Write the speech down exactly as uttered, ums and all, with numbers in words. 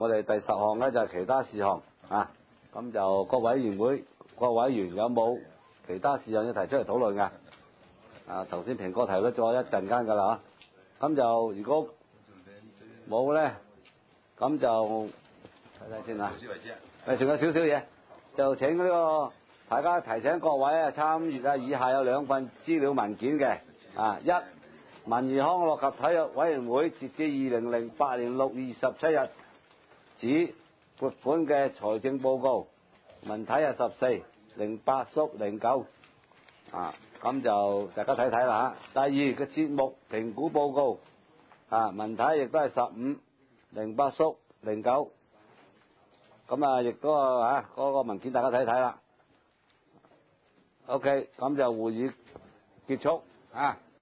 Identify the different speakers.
Speaker 1: 我哋第十項咧就係其他事項啊。咁就各委員會各委員有冇其他事項要提出嚟討論㗎？啊，頭先平哥提咗咗一陣間㗎啦嚇。咁就如果冇咧，咁就睇睇先啊。誒，仲有少少嘢，就請呢個大家提醒各位啊，參閱啊，以下有兩份資料文件嘅啊，一文娛康樂及體育委員會截至二零零八年六月二十七日止撥款嘅財政報告，文體係十四零八縮零九啊，咁就大家睇睇啦嚇。第二個節目評估報告啊，文體亦都係十五零八縮零九，咁啊亦都啊嗰個文件大家睇睇啦。OK，咁就會議結束啊。